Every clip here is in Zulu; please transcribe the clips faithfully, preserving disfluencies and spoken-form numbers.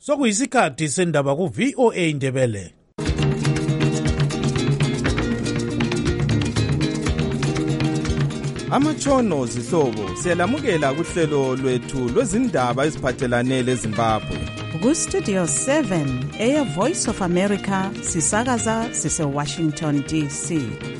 Sokuyisikhathi sendaba ku V O A Ndebele. Amatshono zihlobo siyalamukela kuhlelo lwethu lwezindaba eziphathelane leZimbabwe. Ku Studio seven Air Voice of America sisakaza sise Washington D C.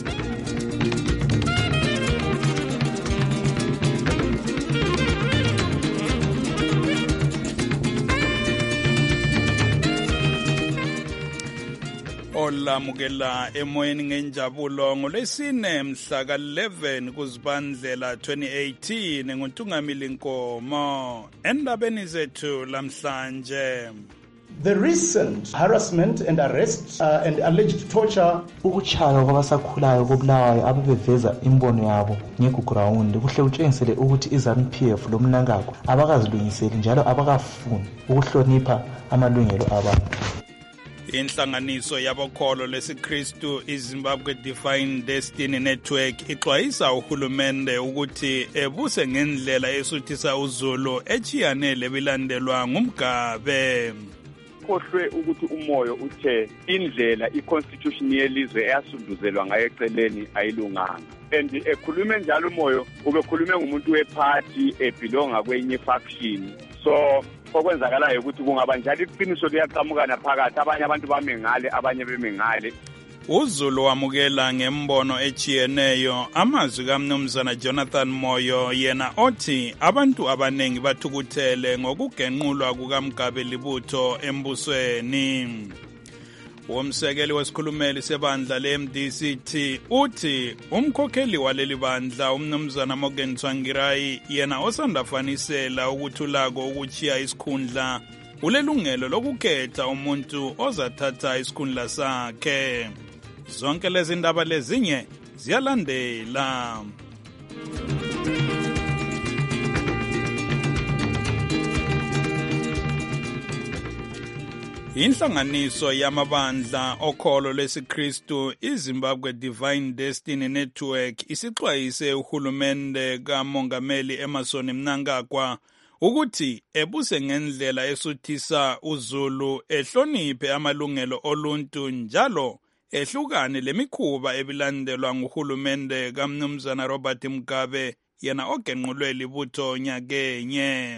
Olamukela emoyeni ngenjabulo ngolesine mhla ka eleven kuZibandlela twenty eighteen nguNtungamili Nkomo endabeni zethu lamhlanje. The recent harassment and arrest uh, and alleged torture ukuchaya kwabasakhulayo kobulawayo ababeveza imbono yabo ngegugrawundi kuhle kutshengisele ukuthi iZANU P F lomnankako abakazilungiseli njalo abakafuni ukuhlonipha amalungelo abantu. Inhlanganiso yabokholo lesiKristu iZimbabwe Divine Destiny Network ixwayisa uhulumende ukuthi ebuse ngendlela esuthisa uZulu echiyanele bilandelwa ngumgabe. Kohlwe ukuthi umoyo uthe indlela iconstitution yelizwe eyasunduzelwa ngayo eceleni ayilunganga. And ekhulume njalo umoyo ubekhulume ngumuntu weparty ebelonga kwenye faction. So okwenzakalayo ukuthi kungaba njalo iqiniso liyaqhamukana phakathi abanye abantu bame ngale abanye beme ngale. uZulu wamukela ngembono echiyeneyo amazwi kaMnumzana Jonathan Moyo yena othi abantu abanengi bathukuthele ngokugenqulwa kukaMgabe Libutho embusweni. Umsekeli wesikhulumeli sebandla le-M D C T uthi umkhokheli waleli bandla uMnumzana Morgan Tsvangirai yena osandafanisela ukuthulako ukuchiya isikhundla ulelungelo lokukhetha umuntu ozathatha isikhundla sakhe. Zonke lezi ndaba lezinye ziyalandela. Inhlanganiso yamabandla okholo lesiKristu iZimbabwe Divine Destiny Network isixwayise uhulumende kaMongameli Emmerson Mnangagwa ukuthi ebuse ngendlela esuthisa uZulu ehloniphe amalungelo oluntu njalo ehlukane lemikhuba ebilandelwa nguhulumende kaMnumzana Robert Mugabe yena ogenqulwe libutho nyakenye.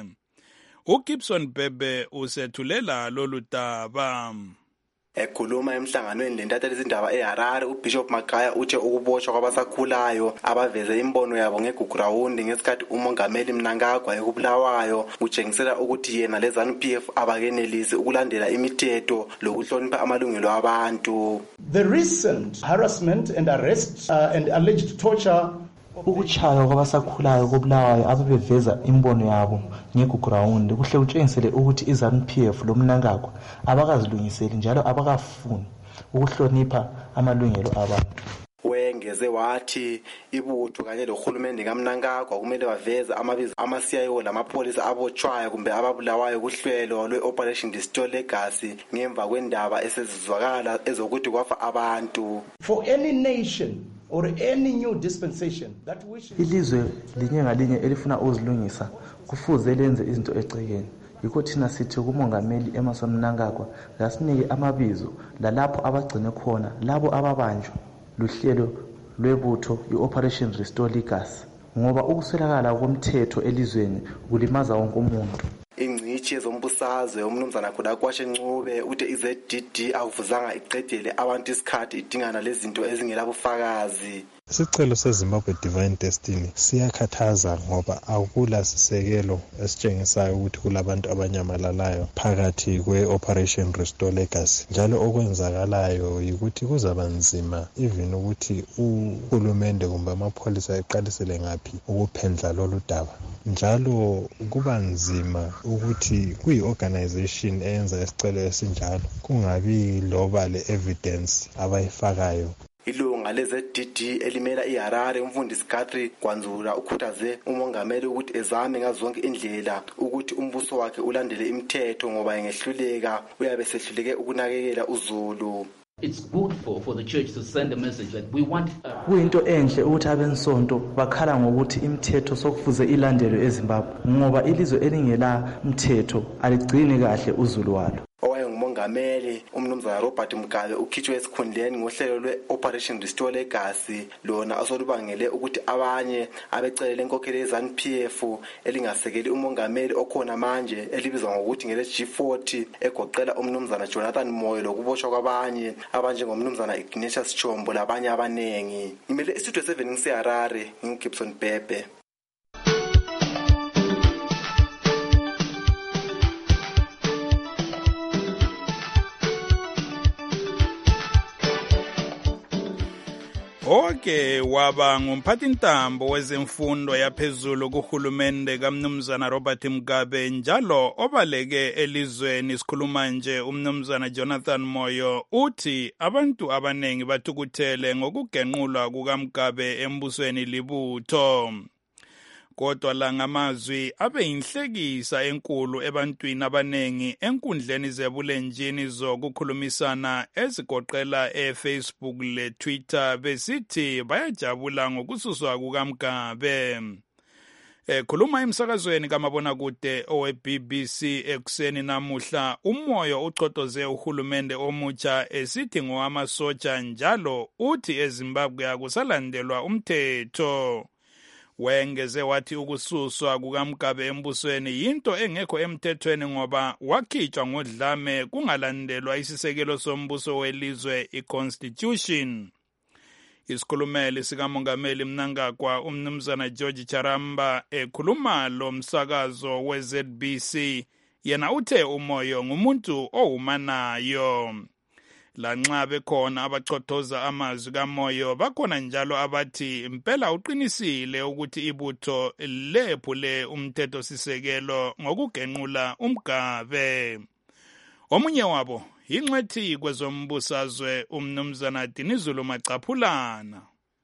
uGibson Bebe usethulela lolu daba. Ekhuluma emhlanganweni lentatha lezindaba eHarare uBishop Magaya uthe ukuboshwa kwabasakhulayo abaveze imbono yabo ngegugrawundi ngesikhathi uMongameli Mnangagwa ekubulawayo utshengisela ukuthi yena leZANU P F abakenelisi ukulandela imithetho lokuhlonipha amalungelo abantu. The recent harassment and arrest uh, and alleged torture ukuchaya kwabasakhulayo kobulawayo ababeveza imbono yabo ngegugrawundi kuhle kutshengisele ukuthi iZANU P F lomnankako abakazilungiseli njalo abakafuni ukuhlonipha amalungelo abantu. Wengeze wathi ibutho kanye lohulumende kaMnangagwa kumele baveze amabizo ama-C I O lamapholisa abotshwayo kumbe ababulawayo kuhlelo lwe-Operation Restore Legacy ngemva kwendaba esezizwakala ezokuthi kwafa abantu. For any nation or any new dispensation that wishes ilizwe linye ngalinye elifuna uzilungisa kufuze lenze izinto ecekeni. Yikho thina sithi kuMongameli Emmerson Mnangagwa lasinike amabizo lalapho abagcine khona labo ababanjwa luhlelo lwebutho i-Operation Restore Legacy ngoba ukuswelakala komthetho elizweni kulimaza wonke umuntu. Ingcithi yezombusazwe uMnumzana Khulakwashe Ncube uthe iZ D D akuvuzanga iqedele abantu isikhathi idingana lezinto ezingelabufakazi. Isicelo seZimbabwe Divine Destiny siyakhathaza ngoba akula sisekelo esitshengisayo ukuthi kulabantu abanyamalalayo phakathi kwe-Operation Restore Legacy. Njalo okwenzakalayo yikuthi kuzaba nzima even ukuthi uhulumende kumbe amapholisa eqalisele ngaphi ukuphendla lolu daba. Njalo kuba nzima ukuthi kuyi-organization eyenza isicelo esinjalo kungabi loba le-evidence abayifakayo. Ilunga leZ D D elimela iHarare umfundisi Guthrie Gwanzula ukhuthaze uMongameli ukuthi ezame ngazonke indlela ukuthi umbuso wakhe ulandele imithetho ngoba engehluleka uyabe sehluleke ukunakekela uZulu. It's good for, for the church to send a message that we want uh, kuyinto enhle ukuthi abensonto bakhala ngokuthi imithetho sokufuze ilandelwe eZimbabwe ngoba ilizwe elingela mthetho aligcini kahle uzulu walo. Owayengumongameli umnumzana Robert Mugabe ukhitshwe esikhundleni ngohlelo lwe-Operation Restore Legacy lona asolubangele ukuthi abanye abecelele inkokheli ye-ZANU-P F elingasekeli umongameli okhona manje elibizwa ngokuthi ngele-G forty egoqela umnumzana Jonathan Moyo lokuboshwa kwabanye abanjengomnumzana Ignatius Chombo labanye abanengi. Ngimele istudio seven ngiseHarare ngingibson Bhebhe. Oke waba ngumphathintambo wezemfundo yaphezulu kuhulumende kaMnumzana Robert Mugabe njalo obaleke elizweni isikhuluma nje uMnumzana Jonathan Moyo uthi abantu abanengi bathukuthele ngokugenqulwa kukaMugabe embusweni libutho. Kodwa la ngamazwi abe inhlekisa enkulu ebantwini abanengi enkundleni zebulenjini zokukhulumisana ezigoqela eFacebook leTwitter besithi bayajabula ngokususwa kukaMugabe. Ekhuluma emsakazweni kamabonakude owe-B B C ekuseni namuhla uMoyo uchotoze uhulumende omutsha esithi ngowamasotsha njalo uthi eZimbabwe akusalandelwa umthetho. Wengeze wathi ukususwa kukaMugabe embusweni yinto engekho emthethweni ngoba wakhitshwa ngodlame kungalandelwa isisekelo sombuso welizwe iConstitution. Isikhulumeli sikamongameli Mnangagwa uMnumzana George Charamba ekhuluma lo msakazo we-Z B C yena uthe uMoyo ngumuntu owumanayo. Lanxa bekhona abachothoza amazwi kaMoyo bakhona njalo abathi impela uqinisile ukuthi ibutho lephule umthetho sisekelo ngokugenqula uMugabe. Omunye wabo ingcwethi kwezombusazwe uMnumzana Dinizulu Macaphulana.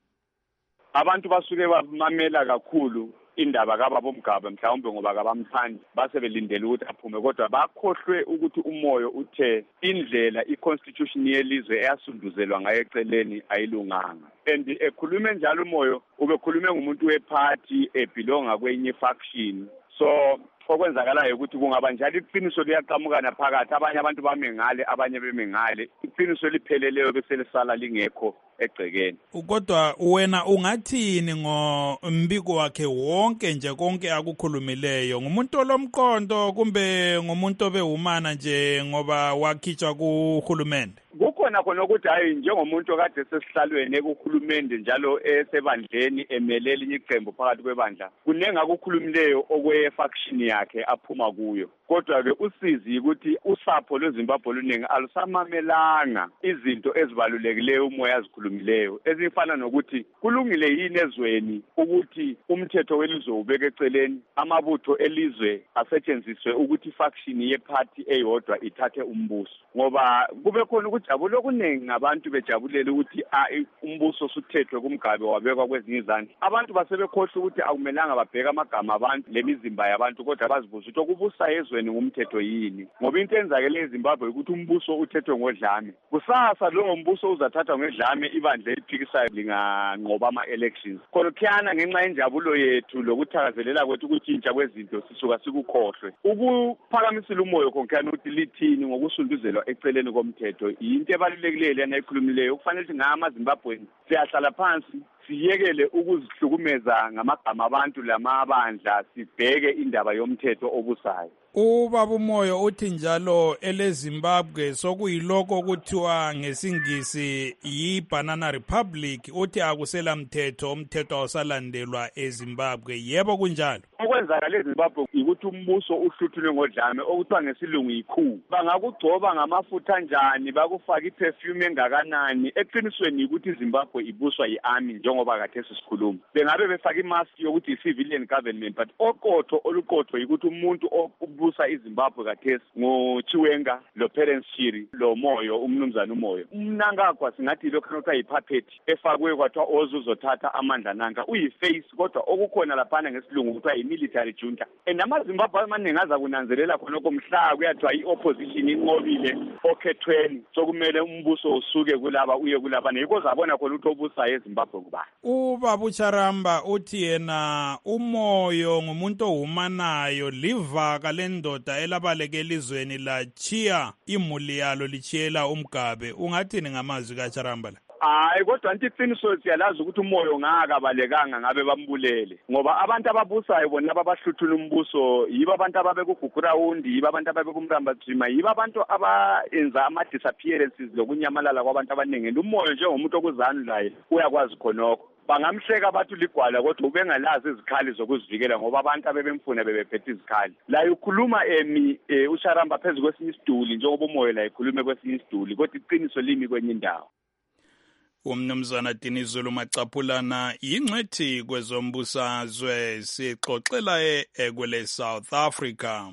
Abantu basuke bamamela kakhulu indaba kababa Mugabe mhlawumbe ngoba kabamthandi base belindele ukuthi aphume kodwa bakhohlwe ukuthi uMoyo uthe indlela iConstitution yelizwe eyasunduzelwa ngayo eceleni ayilunganga. And ekhulume njalo uMoyo ubekhulume ngumuntu weparty ebelonga kwenye faction. So okwenzakalayo ukuthi kungaba njalo iqiniso liyaqhamukana phakathi abanye abantu bame ngale abanye beme ngale iqiniso lipheleleyo bese lisala lingekho egcekeni. Kodwa wena ungathini ngombiko wakhe wonke nje konke akukhulumileyo ngumuntu olomqondo kumbe ngumuntu obehumana nje ngoba wakhitshwa kuhulumende? Kukhona khona ukuthi hayi njengomuntu okade sesihlalweni ekuhulumende njalo esebandleni emelela iqembu phakathi kwebandla kunenga ukukhulumileyo okwe faction yakhe aphuma kuyo. Kodwa ke usizi ukuthi usapho lweZimbabwe luningi alusamamelanga izinto ezibalulekileyo uMoyo azikhulumileyo ezifana nokuthi kulungile yini ezweni ukuthi umthetho welizwe ubeke eceleni amabutho elizwe asetshenziswe ukuthi faction yeparty eyodwa ithathe umbuso ngoba kube khona ukujabula okuningi ngabantu bejabulela ukuthi umbuso usuthethwe kuMugabe wabekwa kwezinye izandla. Abantu basebekhohle ukuthi akumelanga babheke amagama abantu lemizimba yabantu kodwa bazibuza ukuthi okubusa ezweni ngumthetho yini ngoba into enzakele eZimbabwe ukuthi umbuso uthethwe ngodlame. Kusasa lowo mbuso uzathathwa ngedlame ibandla eliphikisayo linganqoba ama-elections. Khona khiyana ngenxa yenjabulo yethu lokuthakazelela kwethu ukutshintsha kwezinto sisuka sikukhohlwe. Ukuphakamisela uMoyo konkhana ukuthi lithini ngokusunduzelwa eceleni komthetho into ebalulekileyo lena ekhulumileyo kufanele ukuthi ngamaZimbabweni siyahlala phansi siyekele ukuzihlukumeza ngamagama abantu lamabandla sibheke indaba yomthetho obusayo. Ubaba uMoyo uthi njalo eleZimbabwe sokuyiloko kuthiwa ngesingisi yi-Banana Republic uthi akusela mthetho umthetho awusalandelwa eZimbabwe. Yebo kunjalo. Okwenzakala eZimbabwe ukuthi umbuso uhluthulwe ngodlame okuthiwa ngesilungu yi-coup. Bangakugcoba ngamafutha njani bakufaka iperfume engakanani eqinisweni ukuthi iZimbabwe ibuswa yi-army njengoba kade sisikhuluma. Bengabe befaka imask yokuthi i-civilian government but oqotho oluqotho ukuthi umuntu busa iZimbabwe kathesi ngoChiwenga lo Parents Chiri lo Moyo umnumzana uMoyo. Mnangagwa singathi lokho kuthiwa yipuppet efakwe kwathiwa ozuzothatha amandla nanka uyiface kodwa okukhona laphana ngesilungu kuthiwa yimilitary military junta. And amaZimbabwe amaningi aza kunanzelela khonokho mhla kuyathiwa i-opposition inqobile okhethweni sokumele umbuso usuke kulaba uye kulaba yikho zabona khona ukuthi obusayo eZimbabwe kubani. Ubaba uCharamba uthi yena umoyo ngumuntu ohumanayo livaka lendoda elabaleke elizweni la chiya imuli yalo lichiyela umgabe. Ungathini ngamazwi kaCharamba la? Hayi kodwa nti iqiniso siyalazi ukuthi umoyo ngakabalekanga ngabe bambulele ngoba abantu ababusayo bona abahluthula umbuso yiba abantu ababe kuGugurawundi yiba abantu ababe kumramba Dzima yiba abantu abaenza ama disappearances lokunyamalala kwabantu abaningi. Umoyo njengomuntu okuzani laye uyakwazi khonokho. Bangamhleka abantu ligwala kodwa ubengalazi izikhali zokuzivikela ngoba abantu abebemfuna bebephethe izikhali. La ukhuluma emi uCharamba phezulu kwesinye isiduli njengoba umoyo la ikhulume kwesinye isiduli kodwa iqiniso limi kwenye indawo. Umnumzana Dinizulu Macaphulana yingcwethi kwezombusazwe sixoxela ekwele South Africa.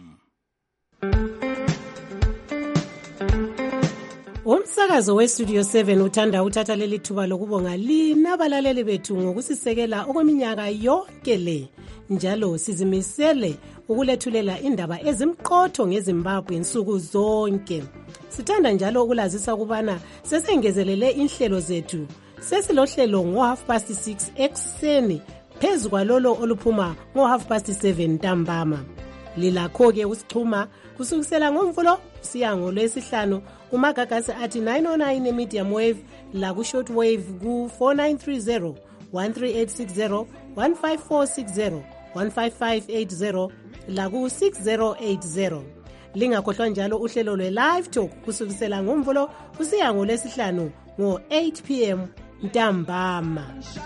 Umsakazo weStudio seven uthanda uthatha leli thuba lokubonga lina abalaleli bethu ngokusisekela okweminyaka yonke le. Njalo sizimisele ukulethulela indaba ezimqotho ngeZimbabwe insuku zonke. Sithanda njalo ukulazisa ukubana sesengezelele inhlelo zethu. Sesilohlelo ngo half past six ekseni phezu kwalolo oluphuma ngo half past seven ntambama. Lilakho ke usixhuma kusukisela ngomvulo siya ngolwesihlanu umagagasi athi nine oh nine medium wave la ku short wave ku four nine three zero one three eight six zero one five four six zero one five five eight zero la ku six zero eight zero. Lingakhohlwa njalo uhlelo lwe live talk kusukisela ngomvulo kusiya ngolwesihlanu ngo eight p m ntambama.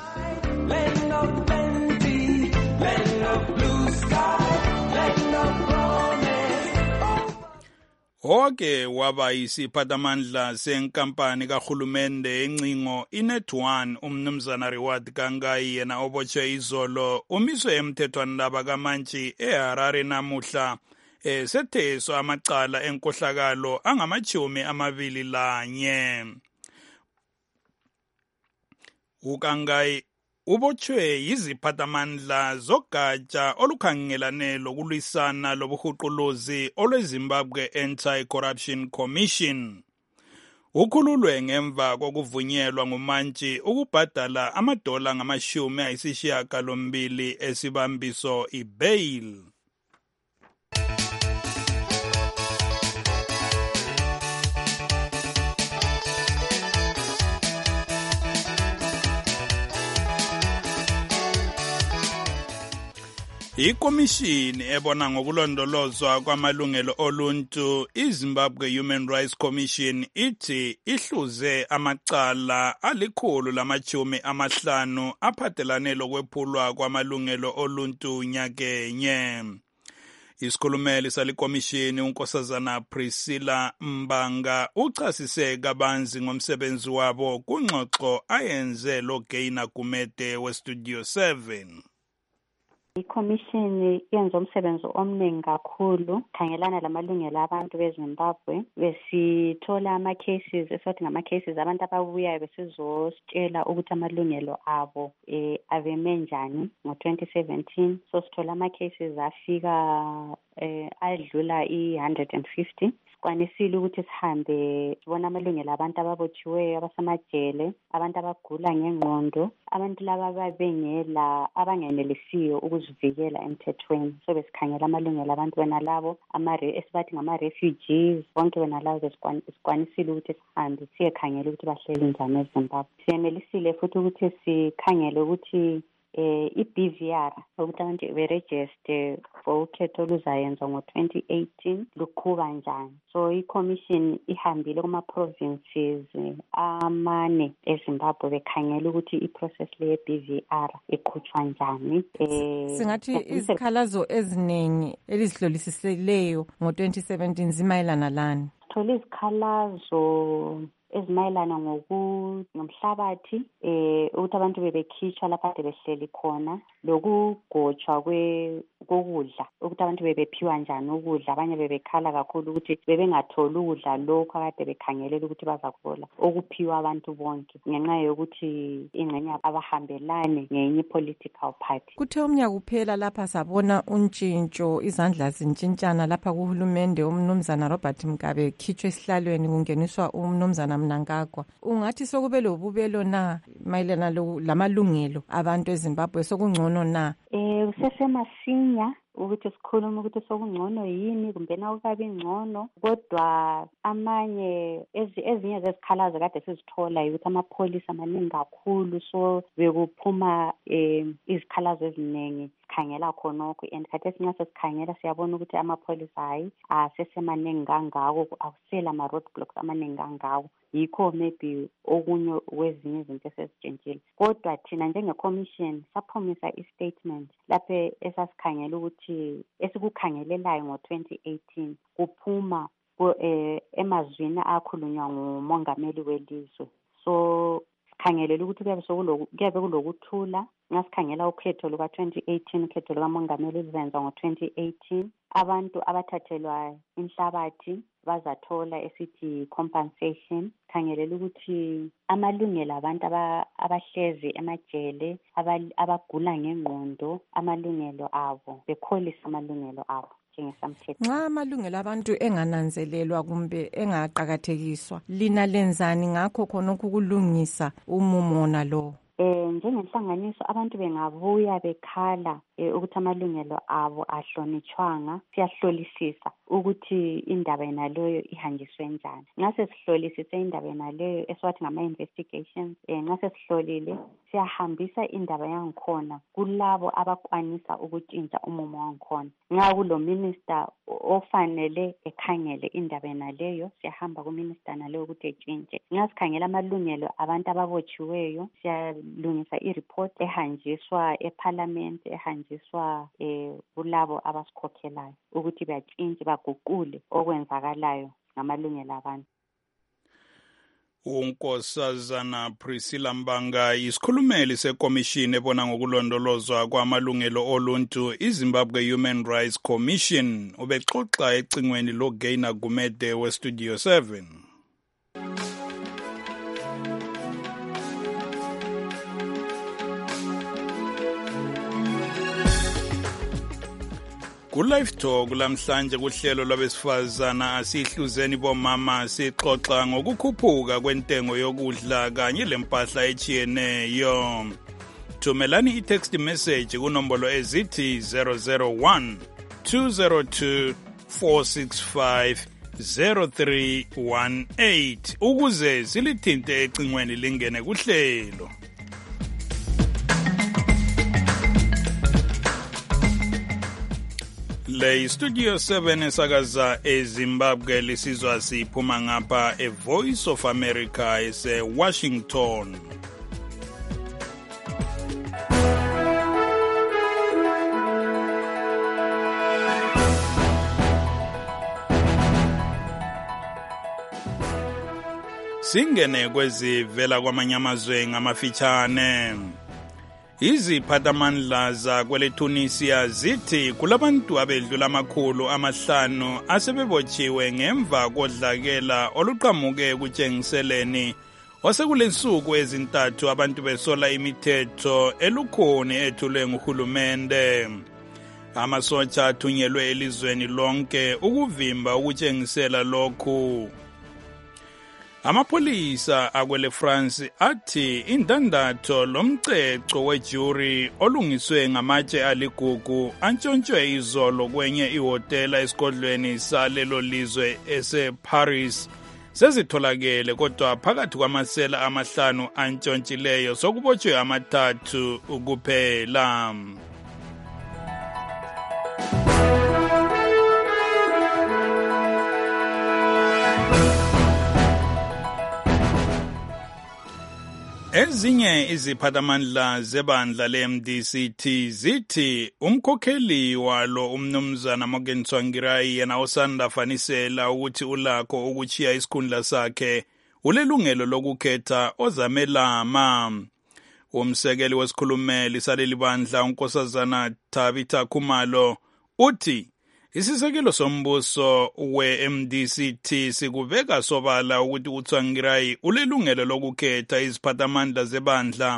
Oke waba isiphathamandla senkampani kahulumende encingo iNet one umnumzana Reward Gangai yena obotshwe izolo umiswe emthethweni laba kaMantshi eHarare namuhla esetheswa amacala enkohlakalo angamachumi amabili lanye. uGangai ubotshwe yiziphathamandla zogatsha olukhangelane lokulwisana lobuhuquluzi olweZimbabwe Anti-Corruption Commission. Ukhululwe ngemva kokuvunyelwa nguMantshi ukubhadala amadola ngamashumi ayisishiyagalombili esibambiso ibail. Ikomishini ebona ngokulondolozwa kwamalungelo oluntu iZimbabwe Human Rights Commission ithi ihluze amacala alikhulu lamachumi amahlanu aphathelane lokwephulwa kwamalungelo oluntu nyakenye. Isikhulumeli salikomishini unkosazana Priscilla Mbanga uchasise kabanzi ngomsebenzi wabo kungxoxo ayenze lo Gaina Gumede weStudio seven. Ikomishini yenza umsebenzi omningi kakhulu khangelana lamalungelo abantu beZimbabwe. Besithola ama cases esothi ngama cases abantu ababuyayo besizositshela ukuthi amalungelo abo eh aveme njani ngo twenty seventeen. So sithola ama cases afika eh adlula i one hundred fifty. Kwanisile ukuthi sihambe sibona amalungelo abantu ababotshiweyo abasamajele, abantu abagula ngengqondo, abantu laba babengela abangenelisiyo ukuzivikela emthethweni. So besikhangela amalungelo abantu bena labo amare esibathi ngama refugees bonke bena labo besikwanisile ukuthi sihambe siyekhangela ukuthi bahleli njani eZimbabwe. Siyenelisile futhi ukuthi sikhangele ukuthi eh i-B V R ukuthi abantu be-register for ukhetho oluzayenza ngo twenty eighteen lukhuba njani. So i-commission ihambile kuma-provinces amane eZimbabwe bekhangela ukuthi i-process le-B V R iqhutshwa njani. Eh singathi izikhalazo eziningi elizihlolisisileyo ngo twenty seventeen zimayelana lani? Sithole izikhalazo ezimayelana ngomhlabathi eh ukuthi abantu bebekhitshwa lapha behleli khona lokugotshwa kwe kokudla ukuthi abantu bebephiwa njani ukudla. Abanye bebekhala kakhulu ukuthi bebengatholi ukudla lokho akade bekhangelela ukuthi bazakuthola okuphiwa abantu bonke ngenxa yokuthi ingxenye abahambelane ngenye political party. Kuthe umnyaka kuphela lapha sabona untshintsho, izandla zintshintshana lapha kuhulumende umnumzana Robert Mugabe khitshwe esihlalweni kungeniswa umnumzana Mnangagwa. Ungathi sokube lobubelo na mayelana lamalungelo abantu eZimbabwe, sokungcono na? Eh usesemasinya ukuthi sikhuluma ukuthi sokungcono yini kumbe na ukabi ngcono, kodwa amanye ezinye zezikhalazo kade sizithola ukuthi amapholisa amaningi kakhulu, so bekuphuma eh izikhalazo eziningi sikhangela khonokho. And kade singa sesikhangela siyabona ukuthi amapholisa hayi asesemaningi kangako, akusela ama roadblocks amaningi kangako. Yikho maybe okunye kwezinye izinto esezitshintshile, kodwa thina njenge-commission saphumisa i-statement lapho esasikhangela ukuthi esikukhangelelayo ngo twenty eighteen kuphuma eh emazwini akhulunywa ngumongameli welizwe. So sikhangelela ukuthi kuyabe sokuloku kuyabe kulokuthula. Ngasikhangela ukhetho luka twenty eighteen, ukhetho lukamongameli luzenza ngo twenty eighteen. Abantu abathathelwa inhlabathi bazathola esithi compensation. Khangelela ukuthi amalungelo abantu abahlezi emajele abagula ngengqondo amalungelo abo bekholisa amalungelo abo njengesamthetho. Nxa amalungelo abantu engananzelelwa kumbe engaqhakathekiswa, lina lenzani ngakho khonokho kulungisa umumona lo? Eh njengenhlanganiso abantu bengabuya bekhala eh, ukuthi amalungelo abo ahlonitshwanga, siyahlolisisa ukuthi indaba yenaleyo ihanjiswe njani. Ngase sihlolisise indaba yenaleyo eswathi ngama investigations, eh ngase sihlolile siyahambisa indaba yangikhona kulabo abakwanisa ukutshintsha umumo wangikhona. Nxa kulo minister ofanele ekhangele indaba yenaleyo, siyahamba ku minister naleyo ukuthi etshintshe. Ngasikhangela amalungelo abantu ababotshiweyo, siyalungisa i-report ehanjiswa eParliament, ehanjiswa eh kulabo abasikhokhelayo ukuthi batshintshe baguqule okwenzakalayo ngamalungelo abantu. Unkosazana Priscilla Mbanga, isikhulumeli sekomishini ebona ngokulondolozwa kwamalungelo oluntu iZimbabwe Human Rights Commission, ubexoxa ecingweni loGaina Gumede weStudio seven. Ku-Live Talk lamhlanje kuhlelo lwabesifazana asihluzeni bomama sixoxa ngokukhuphuka kwentengo yokudla kanye lempahla echiyeneyo. Thumelani i-text message kunombolo ezithi zero zero one two zero two four six five zero three one eight ukuze silithinte ecingweni lingene kuhlelo. Le Studio seven esakaza eZimbabwe lisizwa siphuma ngapha e Voice of America ese Washington. Singene kwezivela kwamanye amazwe ngamafitshane. Iziphathamandla zakweleTunisia zithi kulabantu abedlula amakhulu amahlanu asebebotshiwe ngemva kodlakela oluqhamuke kutshengiseleni osekulensuku ezintathu abantu besola imithetho elukhuni ethulwe nguhulumende. Amasotsha athunyelwe elizweni lonke ukuvimba ukutshengisela lokhu. Amapolisa akwele France athi indandatho lomceco wejuri olungiswe ngamatshe aligugu antshontshwe izolo kwenye ihotela esigodlweni salelo lizwe ese-Paris sezitholakele, kodwa phakathi kwamasela amahlanu antshontshileyo sokubotshwe amathathu kuphela. Ezinye iziphathamandla zebandla le-M D C T zithi umkhokheli walo umnumzana Morgan Tsvangirai yena osanda fanisela ukuthi ulakho ukuchiya isikhundla sakhe ulelungelo lokukhetha ozamelama. Umsekeli wesikhulumeli saleli bandla unkosazana Tabitha Khumalo uthi isisekelo sombuso we-M D C T sikubeka sobala ukuthi uTsvangirai ulelungelo lokukhetha iziphathamandla zebandla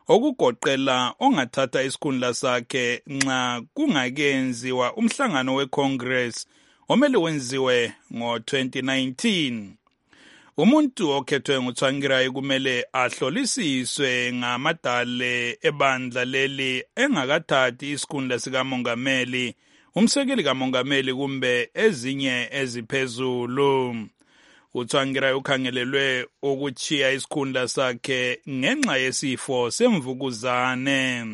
okugoqela ongathatha isikhundla sakhe nxa kungakenziwa umhlangano weCongress omele wenziwe ngo twenty nineteen. Umuntu okhethwe nguTsvangirai kumele ahlolisiswe ngamadale ebandla leli engakathathi isikhundla sikamongameli, umsekeli kamongameli kumbe ezinye eziphezulu. uTsvangirai ukhangelelwe ukuchiya isikhundla sakhe ngenxa yesifo semvukuzane.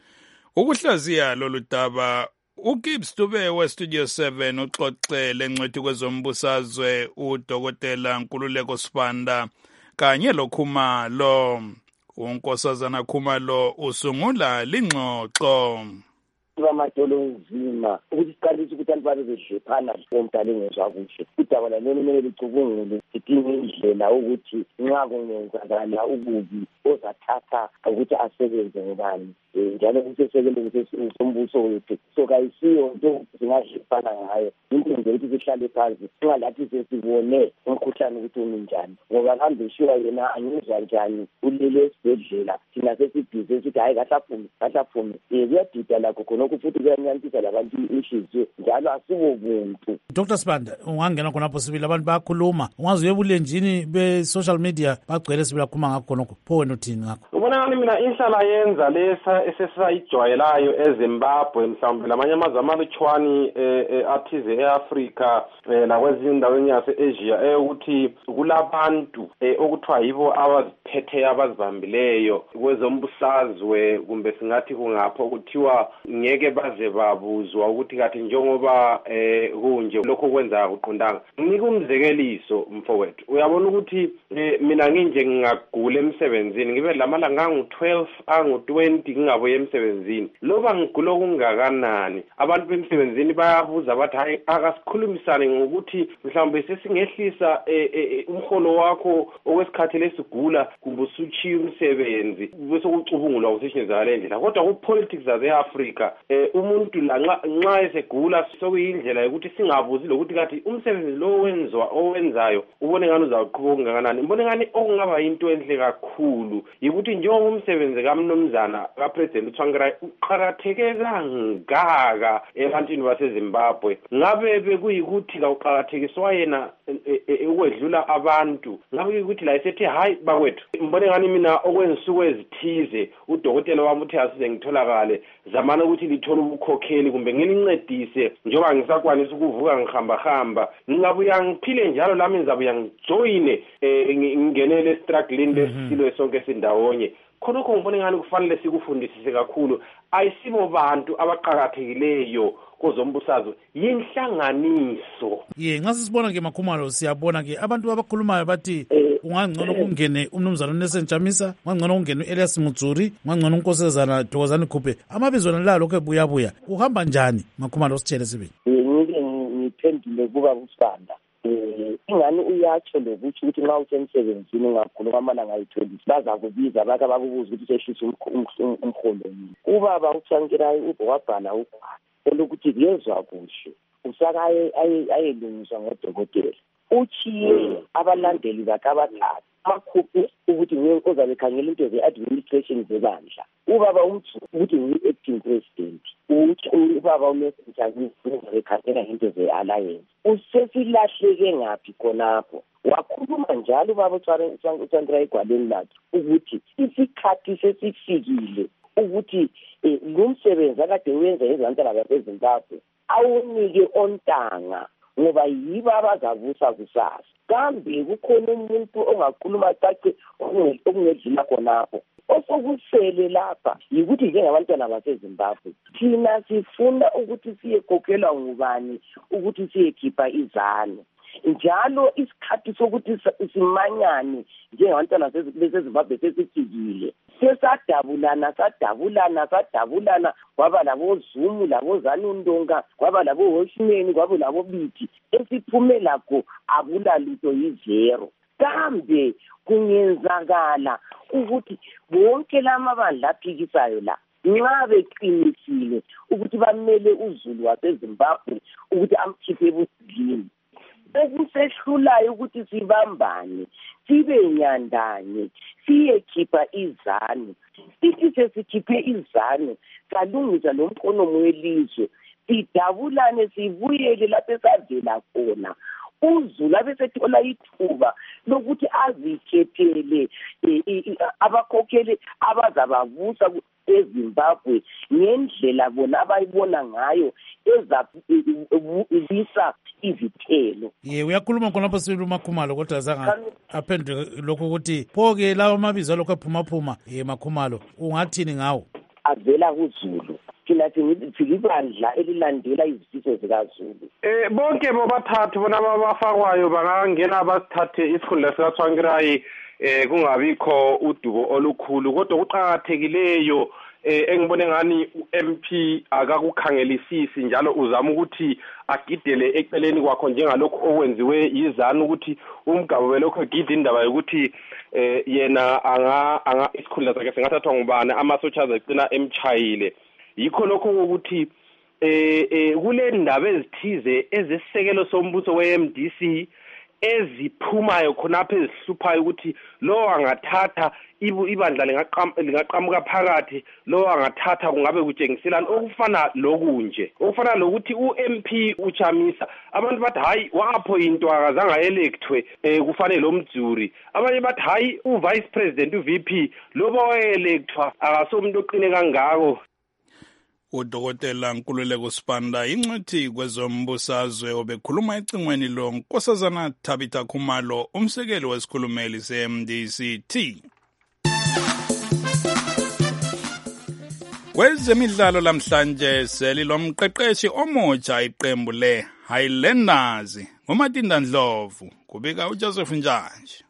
Ukuhlaziya lolu daba uGibbs Dube weStudio seven uxoxele ngcwethi kwezombusazwe uDokotela Nkululeko Sibanda kanye loKhumalo. Unkosazana Khumalo usungula lingxoxo. Amadolo nzima ukuthi siqalise ukuthi abantu babe bedlephana omdala engezwa kuhle. Udaba lelo kumele licubungule sidinge indlela ukuthi nxa kungenzakala ububi ozathatha ukuthi asebenze ngobani. Njalo kusesekele ukuthi umbuso wethu so kayisiyo into singadlephana ngayo. Into nje ukuthi sihlale phansi singalathi sesibone umkhuhlane ukuthi uminjani. Ngoba manje ushiya yena angizwa njani ulele esibhedlela thina sesibhize sithi hayi kahlaphume kahlaphume. Kuyadida lakho khona ukuthi kuyanyanthisa labantu inhliziyo njalo asibobuntu. Doctor Sibanda, ungangena khonapho sibili abantu bayakhuluma. Ungazi uyebulenjini be-social media bagcwele sibili akhuluma ngakho khonokho. Pho wena uthini ngakho? Ubona ngani mina inhlala yenza lesa esesayijwayelayo eZimbabwe mhlawumbe lamanye amazwe amalutshwani athize e-Africa nakwezinye indaweni yase-Asia eyokuthi kulabantu okuthiwa yibo abaziphethe abazibambileyo kwezombusazwe kumbe singathi kungapho kuthiwa ngeke baze babuzwa ukuthi kathi njengoba eh kunje lokho kwenza kuqondanga. Ngike umzekeliso mfowethu. Uyabona ukuthi mina nginje ngingagula emsebenzini ngibe lamalanga angu twelve angu twenty ngingabuye emsebenzini. Loba ngigula kungakanani abantu bemsebenzini bayabuza bathi hayi akasikhulumisane ngokuthi mhlawumbe sesingehlisa umholo wakho okwesikhathi lesigula kumbe usuchiya umsebenzi bese kucubungulwa usishenzakala endlela. Kodwa ku politics zase-Africa eh umuntu la nxa esegula sokuyindlela ukuthi singabuzi lokuthi kathi umsebenzi lo wenzwa owenzayo ubone ngani uzaqhubeka kangakanani. Mbone ngani okungaba into enhle kakhulu ukuthi njengoba umsebenzi kaMnumzana kaPresident uTsvangirai uqhakatheke kangaka ebantwini baseZimbabwe ngabe bekuyikuthi kawuqhakathekiswa yena ukwedlula abantu ngabe ukuthi la esethi hayi bakwethu mbone ngani mina okwensuku ezithize udokotela wami uthi asize ngitholakale zamana ukuthi lithola ubukhokheli kumbe ngilincedise njengoba ngisakwanisa ukuvuka ngihamba hamba ngingabuya ngiphile njalo lami ngizabuya ngijoyine ngingenele struggling lesilo sonke sindawonye. Khonokho ngibone ngani kufanele sikufundisise kakhulu ayisibo bantu abaqhakathekileyo kozombusazwe yinhlanganiso. Ye ngase sibona ke Makhumalo siyabona ke abantu abakhulumayo bathi ungangcono kungene umnumzana uNelson Chamisa, ungangcono kungene uElias Mutsuri, ungangcono unkosazana Thokozani Khuphe. Amabizo nalalo ke buya buya. Uhamba njani Makhumalo sitshele sibe? Ngike ngiphendule kuba uSibanda. Eh ingani uyatsho lokuthi ukuthi nxa usemsebenzini ungagula kwamalanga ayi-twenty baza kubiza baka bakubuza ukuthi sehlisa umkholo yini. Ubaba uTsvangirai ubowabhala ugwalo olokuthi kuyezwa kuhle usakaye ayelungiswa ngodokotela uchiye abalandeli bakhe abathathu bakhuphe ukuthi ngenkoza bekhangela into ze-administration zebandla. Ubaba umthu ukuthi ngi-acting president uthi ubaba uNelson Chamisa bekhangela into ze-alliance. Usesilahleke ngaphi khonapho? Wakhuluma njalo ubaba uTsvangirai egwaleni lakhe ukuthi isikhathi sesifikile ukuthi lo msebenzi akade wenza ezantala baseZimbabwe awunike ontanga ngoba yibo abazavusa kusasa. Kambe kukhona umuntu ongakhuluma cace okungedlula khonapho. Osokusele lapha yikuthi njengabantwana baseZimbabwe thina sifuna ukuthi siyekhokhelwa ngubani ukuthi siyekhipha izano. Njalo isikhathi sokuthi simanyane njengabantwana beseZimbabwe sesifikile. Sesadabulana sadabulana sadabulana kwaba labo Zulu labo Zanundonga kwaba labo Hoshimeni kwaba labo Biti esiphumela ko abula lutho yizero. kambe kungenzakala ukuthi bonke lamabandla aphikisayo la nxa beqinisile ukuthi bamele uZulu waseZimbabwe ukuthi amkhiphe ebudlini, okusehlulayo ukuthi sibambane sibe nyandanye siyekhipha izanu. Sithi sesikhiphe izanu salungisa lo mkhonomo welizwe, sidabulane sibuyele lapho esavela khona. uZulu abesethola ithuba lokuthi azikhethele abakhokheli abazabavusa eZimbabwe ngendlela bona abayibona ngayo ezabisa izithelo. Ye uyakhuluma khonapho sibili uMakhumalo kodwa azange aphendule lokho ukuthi pho-ke lawo mabizo alokho ephuma phuma ye Makhumalo ungathini ngawo? Avela kuZulu. Thina silibandla elilandela izifiso zikaZulu. Eh bonke bobathathu bona abafakwayo bangangena basithathe isikhundla sikaTsvangirai eh kungabikho udubo olukhulu, kodwa kuqhakathekileyo eh engibone ngani u-M P akakukhangelisisi njalo uzama ukuthi agidele eceleni kwakho njengalokho okwenziwe yizana ukuthi umgabo welokho gidi indaba yokuthi eh yena anga anga isikhundla sakhe singathathwa ngubani amasotsha azagcina emchayile. Yikho lokho ukuthi eh eh kule ndaba ezithize ezesisekelo sombuso we-M D C eziphumayo khonapho ezihluphayo ukuthi lo angathatha ibandla lingaqhamuka phakathi, lo angathatha kungabe kutshengiselana okufana lokunje okufana lokuthi u-M P uChamisa abantu bathi hayi wapho into akazange ayelectwe eh kufanele lo Mdzuri, abanye bathi hayi uvice president uV P loba wayelectwa akasomuntu oqine kangako. Udokotela Nkululeko Sibanda incwethi kwezombusazwe obekhuluma ecingweni lo Nkosazana Tabitha Khumalo umsekeli wesikhulumeli se-M D C T. Kwezemidlalo lamhlanje seli lomqeqeshi omutsha iqembu le Highlanders nguMatinda Ndlovu kubika uJoseph Njanje.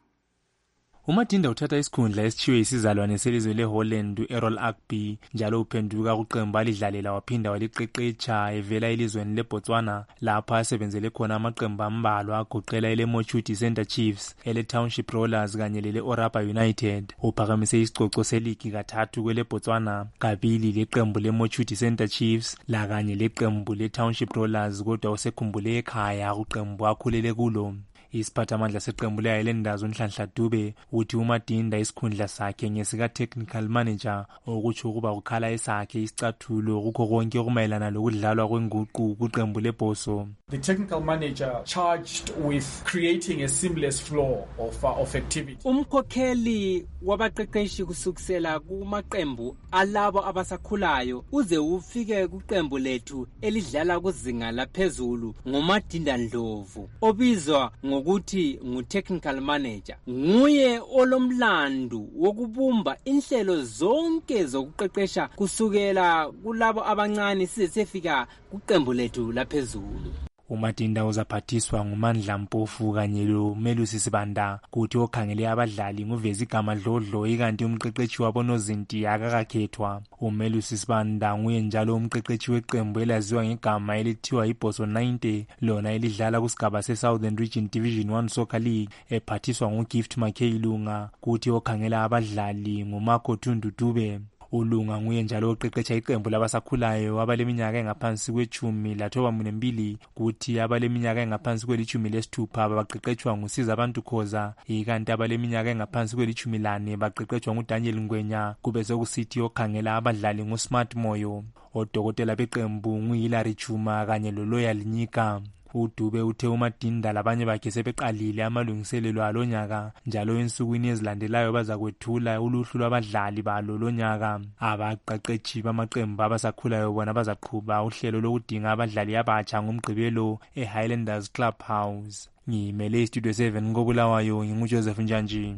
uMatinda uthatha isikhundla esithiwe isizalwane selizwe leHolland u-Errol Agby njalo uphenduka kuqembu alidlalela waphinda waliqeqetsha evela elizweni leBotswana lapha asebenzele khona amaqembu ambalwa agoqela ele-Mochuti Center Chiefs, ele-Township Rollers kanye lele-Orapa United. Uphakamise isicoco seligi kathathu kwele-Botswana, kabili leqembu le-Mochuti Center Chiefs la kanye leqembu le-Township Rollers, kodwa usekhumbule ekhaya kuqembu akhulele kulo. Isiphathamandla seqembu le-Highlanders uNhlanhla Dube uthi uMatinda isikhundla sakhe ngesika-technical manager okutsho ukuba ukhala esakhe isicathulo kukho konke okumayelana lokudlalwa kwenguqu kuqembu lebhoso. The technical manager charged with creating a seamless flow of, uh, of activity. Umkhokheli wabaqeqeshi kusukisela kumaqembu alabo abasakhulayo uze ufike kuqembu lethu elidlala kuzinga laphezulu nguMatinda Ndlovu obizwa ngokuthi ngu-technical manager. Nguye olomlandu wokubumba inhlelo zonke zokuqeqesha kusukela kulabo abancane size sefika kuqembu lethu laphezulu. uMatinda uzaphathiswa nguMandla Mpofu kanye loMelusi Sibanda, kuthi okhangele abadlali nguvezi igama Dlodlo ikanti umqeqeshi wabo Nozinti akakakhethwa. uMelusi Sibanda nguye njalo umqeqeshi weqembu elaziwa ngegama elithiwa iBoso ninety lona elidlala kusigaba seSouthern Region Division one Soccer League, ephathiswa nguGift Makheyilunga, kuthi okhangela abadlali nguMarco Thundu Dube. uLunga nguye njalo oqeqesha iqembu labasakhulayo abaleminyaka engaphansi kwechumi lathoba munembili, kuthi abaleminyaka engaphansi kwelithumi lesithupha baqeqeshwa nguSiza Abantu Khoza, ikanti abaleminyaka engaphansi kwelithumi lane baqeqeshwa nguDaniel Ngwenya, kube sokusithi okhangela abadlali nguSmart Moyo. Odokotela beqembu nguHilary Chuma kanye loLoyal Nyika. uDube uthe uMatinda labanye bakhe sebeqalile amalungiselelo alonyaka njalo ensukwini ezilandelayo bazakwethula uluhlu lwabadlali balo lonyaka. Abaqeqeshi bamaqembu abasakhulayo bona bazaqhuba uhlelo lokudinga abadlali abatsha ngomgqibelo eHighlanders Clubhouse. Ngimele iStudio seven koBulawayo nginguJoseph Njanji.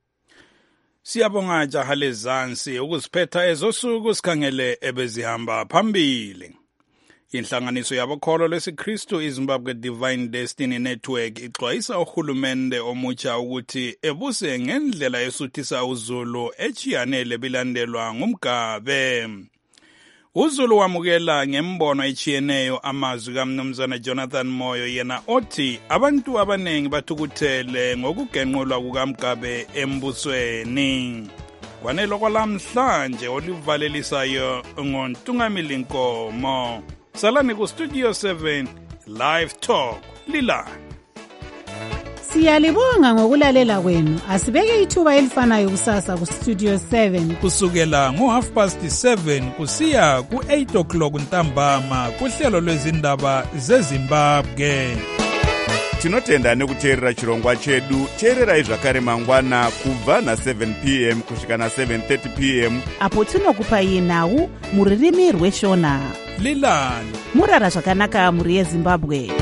Siyabonga jaha lezansi ukuziphetha ezosuku sikhangele ebezihamba phambili. Inhlanganiso yabokholo lesiKristu iZimbabwe Divine Destiny Network ixwayisa uhulumende omutsha ukuthi ebuse ngendlela esuthisa uZulu echiyanele bilandelwa ngumgabe. uZulu wamukela ngembono echiyeneyo amazwi kaMnumzana Jonathan Moyo yena othi abantu abanengi bathukuthele ngokugenqulwa kukaMgabe embusweni. Kwanelo kwalamhlanje olivalelisayo ngoNtungamili Nkomo. Salani ku Studio seven Live Talk Lila. Siyalibonga ngokulalela kwenu. Asibeke ithuba elifanayo kusasa ku Studio seven kusukela ngo half past seven kusiya ku eight o'clock ntambama kuhlelo lwezindaba zeZimbabwe. Tinotenda nekuteerera chirongwa chedu. Teererai zvakare mangwana kubva na seven p m kusvika na seven thirty p m apo tinokupai nhau muririmi rweshona. Lilani murara zvakanaka muri yeZimbabwe.